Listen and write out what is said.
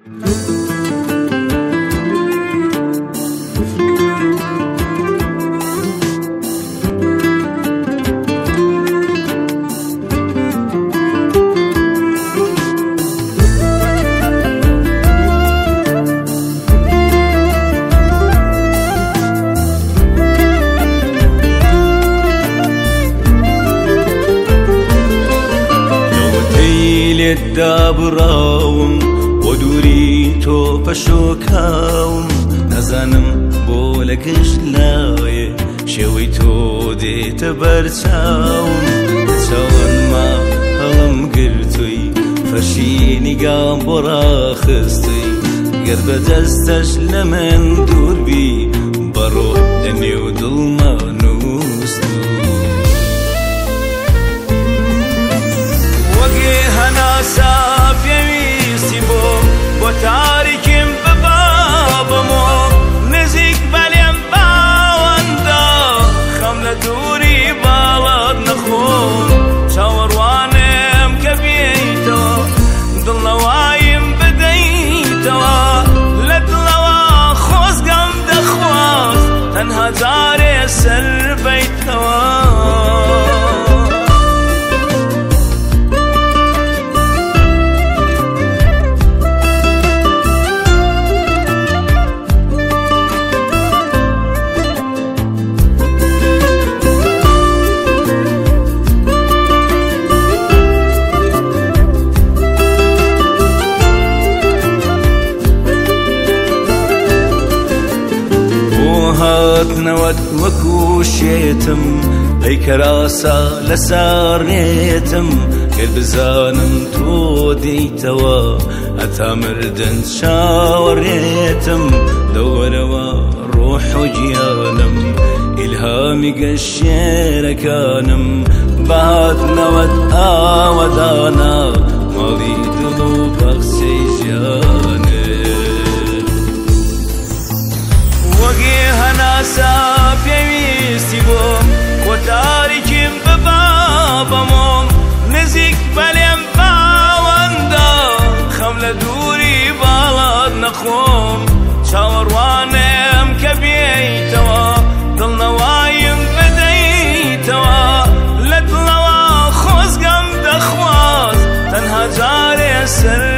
دابراوم ودوری تو پشوکاوم نزانم بۆ لە گشت لایە شێوەی تۆ دێتە بەرچاوم چاوەنما هەڵم گرتووی فەرشی نیگام بۆ ڕاخستووی گەر بەدەستەش لە من دووربی بەڕۆ لە نێو دڵما نووستووی وەگێ هەناسا پێویستی بۆ تاریکیم ببابەمۆ نزیک بەلێم باوەندا خەم لە دووری باڵات نەخۆم چاوەڕوانم کە بێیتەوە دڵنەوایم بدەیتەوە لە دڵەوە خۆزگەم دەخواست تەنها جارێ سەر بەیتەوە هاتنەوەت وەکو شێتم ئەی کەراسە لەسەر نێتم گەر بزانم تۆ دەیتەوە هەتا مردن چاوەڕێتم لەوەرەوە ڕۆح و گیانم ئیلهامی گەشت شێرەکانم بەهاتنەوەت ئاوەدانە ماڵی دڵ و بەخشەی ژیانم وەگێ هەناسا پێویستی بۆم کۆ تاریکیم ببابەمۆم نزیک بەلێم باوەندا خەم لە دووری باڵات نەخۆم چاوەڕوانم کە بێیتەوە دڵنەوایم بدەیتەوە لە دڵەوە خۆزگەم دەخواست تەنها جارێ سەر